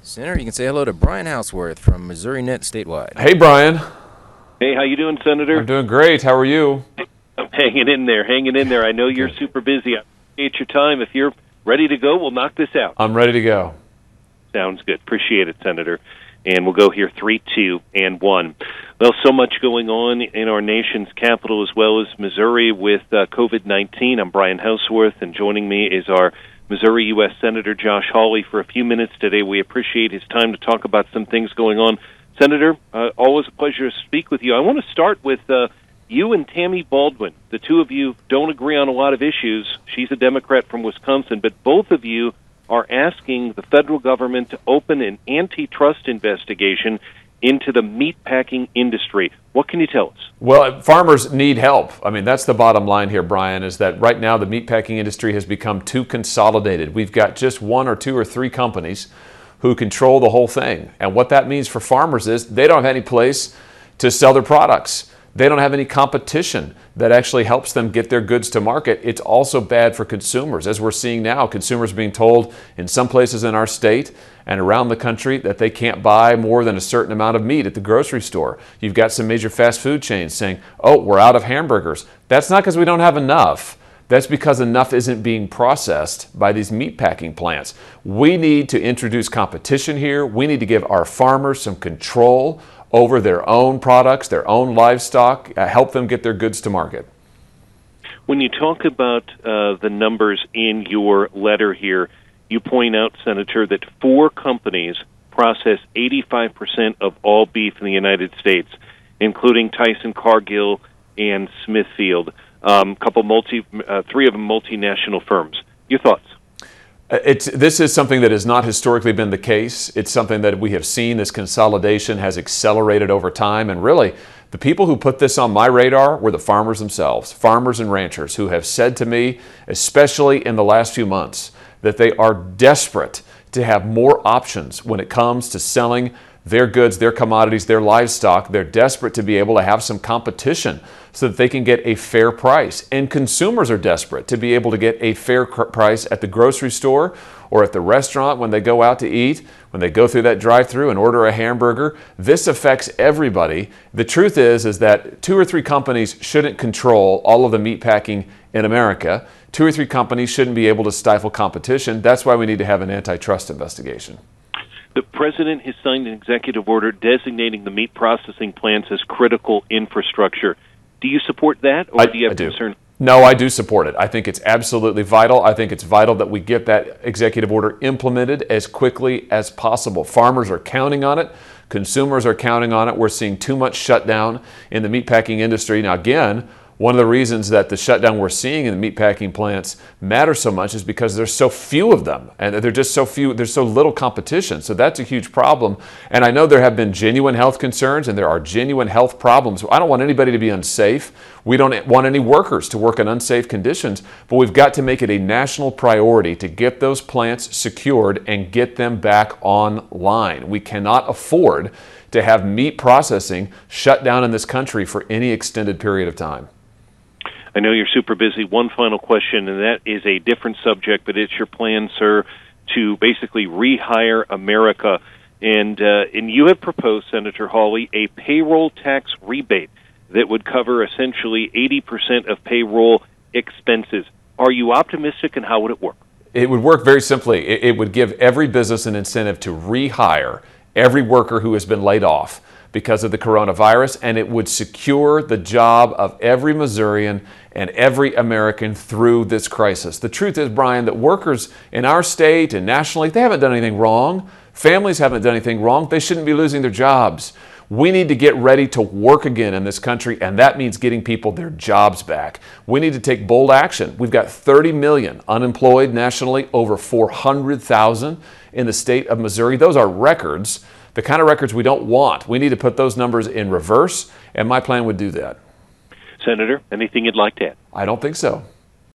Senator, you can say hello to Brian Houseworth from Missouri Net Statewide. Hey, Brian. Hey, how you doing, Senator? I'm doing great. How are you? I'm hanging in there. I know you're super busy. I appreciate your time. If you're ready to go, we'll knock this out. I'm ready to go. Sounds good. Appreciate it, Senator. And we'll go here 3, 2, and 1. Well, so much going on in our nation's capital as well as Missouri with COVID-19. I'm Brian Houseworth, and joining me is our Missouri U.S. Senator Josh Hawley for a few minutes today. We appreciate his time to talk about some things going on. Senator, always a pleasure to speak with you. I want to start with you and Tammy Baldwin. The two of you don't agree on a lot of issues. She's a Democrat from Wisconsin, but both of you are asking the federal government to open an antitrust investigation into the meatpacking industry. What can you tell us? Well, farmers need help. I mean, that's the bottom line here, Brian, is that right now the meatpacking industry has become too consolidated. We've got just 1 or 2 or 3 companies who control the whole thing. And what that means for farmers is they don't have any place to sell their products. They don't have any competition that actually helps them get their goods to market. It's also bad for consumers. As we're seeing now, consumers being told in some places in our state and around the country that they can't buy more than a certain amount of meat at the grocery store. You've got some major fast food chains saying, oh, we're out of hamburgers. That's not because we don't have enough. That's because enough isn't being processed by these meatpacking plants. We need to introduce competition here. We need to give our farmers some control over their own products, their own livestock, help them get their goods to market. When you talk about the numbers in your letter here, you point out, Senator, that 4 companies process 85% of all beef in the United States, including Tyson, Cargill, and Smithfield. 3 of them multinational firms. Your thoughts? This is something that has not historically been the case. It's something that we have seen. This consolidation has accelerated over time. And really, the people who put this on my radar were the farmers themselves, farmers and ranchers who have said to me, especially in the last few months, that they are desperate to have more options when it comes to selling their goods, their commodities, their livestock. They're desperate to be able to have some competition so that they can get a fair price. And consumers are desperate to be able to get a fair price at the grocery store or at the restaurant when they go out to eat, when they go through that drive-thru and order a hamburger. This affects everybody. The truth is that 2 or 3 companies shouldn't control all of the meatpacking in America. 2 or 3 companies shouldn't be able to stifle competition. That's why we need to have an antitrust investigation. The President has signed an executive order designating the meat processing plants as critical infrastructure. Do you support that, or do you have concern? No, I do support it. I think it's absolutely vital. I think it's vital that we get that executive order implemented as quickly as possible. Farmers are counting on it. Consumers are counting on it. We're seeing too much shutdown in the meatpacking industry. Now, again, one of the reasons that the shutdown we're seeing in the meatpacking plants matters so much is because there's so few of them, and they're just so few. There's so little competition, so that's a huge problem. And I know there have been genuine health concerns, and there are genuine health problems. I don't want anybody to be unsafe. We don't want any workers to work in unsafe conditions, but we've got to make it a national priority to get those plants secured and get them back online. We cannot afford to have meat processing shut down in this country for any extended period of time. I know you're super busy. One final question, and that is a different subject, but it's your plan, sir, to basically rehire America. And you have proposed, Senator Hawley, a payroll tax rebate that would cover essentially 80% of payroll expenses. Are you optimistic, and how would it work? It would work very simply. It would give every business an incentive to rehire every worker who has been laid off because of the coronavirus, and it would secure the job of every Missourian and every American through this crisis. The truth is, Brian, that workers in our state and nationally, they haven't done anything wrong. Families haven't done anything wrong. They shouldn't be losing their jobs. We need to get ready to work again in this country, and that means getting people their jobs back. We need to take bold action. We've got 30 million unemployed nationally, over 400,000 in the state of Missouri. Those are records, the kind of records we don't want. We need to put those numbers in reverse, and my plan would do that. Senator, anything you'd like to add? I don't think so.